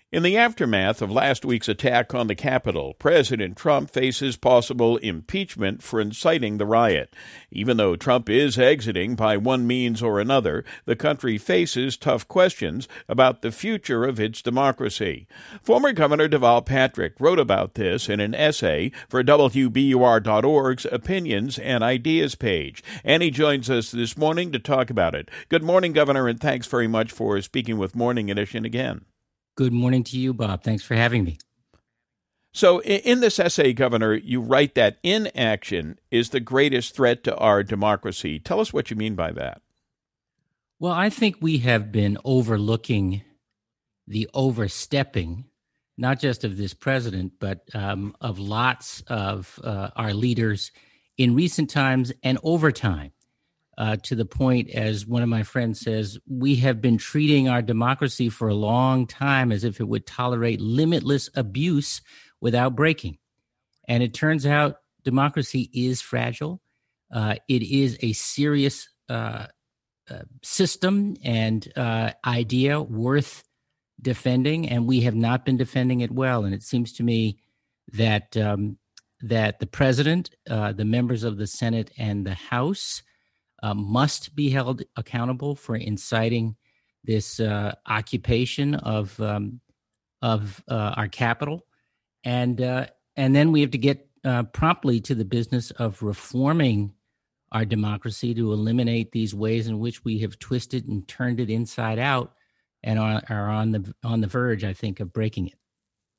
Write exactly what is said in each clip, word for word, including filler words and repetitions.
In the aftermath of last week's attack on the Capitol, President Trump faces possible impeachment for inciting the riot. Even though Trump is exiting by one means or another, the country faces tough questions about the future of its democracy. Former Governor Deval Patrick wrote about this in an essay for W B U R dot org's Opinions and Ideas page, and he joins us this morning to talk about it. Good morning, Governor, and thanks very much for speaking with Morning Edition again. Good morning to you, Bob. Thanks for having me. So in this essay, Governor, you write that inaction is the greatest threat to our democracy. Tell us what you mean by that. Well, I think we have been overlooking the overstepping, not just of this president, but um, of lots of uh, our leaders in recent times and over time. Uh, to the point, as one of my friends says, we have been treating our democracy for a long time as if it would tolerate limitless abuse without breaking. And it turns out democracy is fragile. Uh, it is a serious uh, uh, system and uh, idea worth defending, and we have not been defending it well. And it seems to me that um, that the president, uh, the members of the Senate and the House, Uh, must be held accountable for inciting this uh, occupation of um, of uh, our capital, and uh, and then we have to get uh, promptly to the business of reforming our democracy to eliminate these ways in which we have twisted and turned it inside out, and are, are on the on the verge, I think, of breaking it.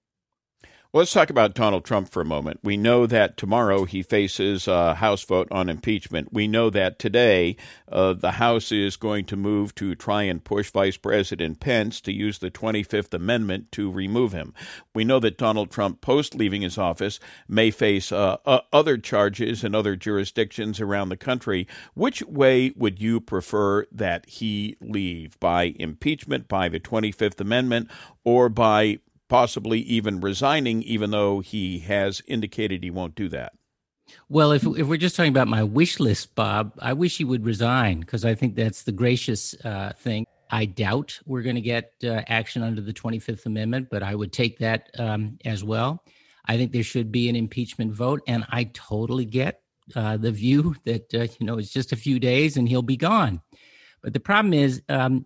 Well, let's talk about Donald Trump for a moment. We know that tomorrow he faces a House vote on impeachment. We know that today uh, the House is going to move to try and push Vice President Pence to use the twenty-fifth Amendment to remove him. We know that Donald Trump, post leaving his office, may face uh, uh, other charges in other jurisdictions around the country. Which way would you prefer that he leave? By impeachment, by the twenty-fifth Amendment, or by possibly even resigning, even though he has indicated he won't do that? Well, if if we're just talking about my wish list, Bob, I wish he would resign, because I think that's the gracious uh, thing. I doubt we're going to get uh, action under the twenty-fifth Amendment, but I would take that um, as well. I think there should be an impeachment vote, and I totally get uh, the view that, uh, you know, it's just a few days and he'll be gone. But the problem is um,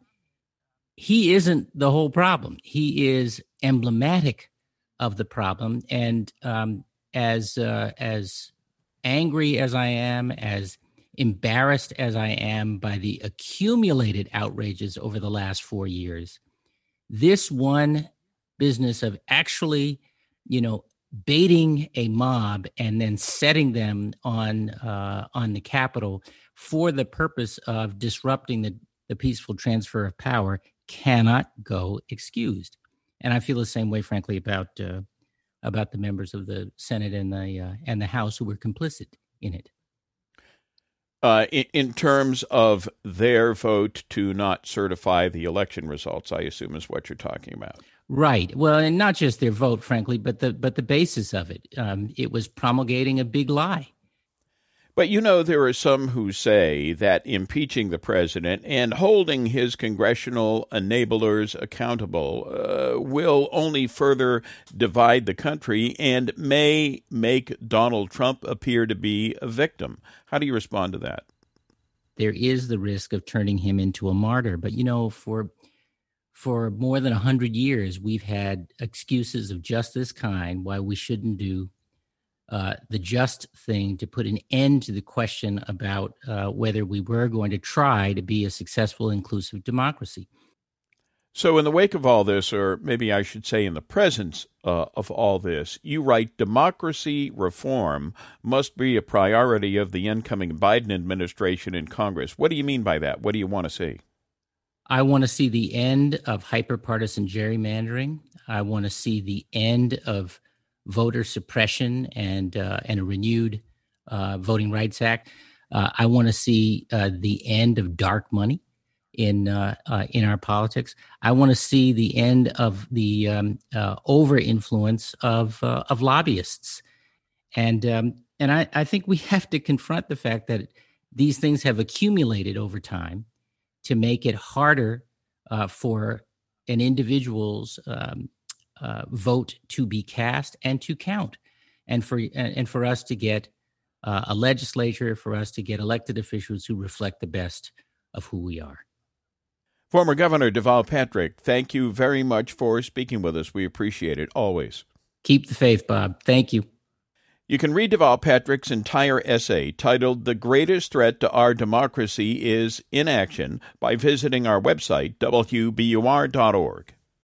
he isn't the whole problem. He is emblematic of the problem. And um, as uh, as angry as I am, as embarrassed as I am by the accumulated outrages over the last four years, this one business of actually, you know, baiting a mob and then setting them on uh, on the Capitol for the purpose of disrupting the, the peaceful transfer of power cannot go excused. And I feel the same way, frankly, about uh, about the members of the Senate and the uh, and the House who were complicit in it. Uh, in, in terms of their vote to not certify the election results, I assume is what you're talking about. Right. Well, and not just their vote, frankly, but the but the basis of it. Um, it was promulgating a big lie. But, you know, there are some who say that impeaching the president and holding his congressional enablers accountable uh, will only further divide the country and may make Donald Trump appear to be a victim. How do you respond to that? There is the risk of turning him into a martyr. But, you know, for for more than one hundred years, we've had excuses of just this kind why we shouldn't do Uh, the just thing to put an end to the question about uh, whether we were going to try to be a successful, inclusive democracy. So in the wake of all this, or maybe I should say in the presence uh, of all this, you write democracy reform must be a priority of the incoming Biden administration and Congress. What do you mean by that? What do you want to see? I want to see the end of hyperpartisan gerrymandering. I want to see the end of voter suppression and uh, and a renewed uh, Voting Rights Act. Uh, I want to see uh, the end of dark money in uh, uh, in our politics. I want to see the end of the um, uh, over influence of uh, of lobbyists, and um, and I, I think we have to confront the fact that these things have accumulated over time to make it harder uh, for an individual's um, uh, vote to be cast and to count, and for and for us to get uh, a legislature, for us to get elected officials who reflect the best of who we are. Former Governor Deval Patrick, thank you very much for speaking with us. We appreciate it always. Keep the faith, Bob. Thank you. You can read Deval Patrick's entire essay titled The Greatest Threat to Our Democracy is Inaction by visiting our website, W B U R dot org.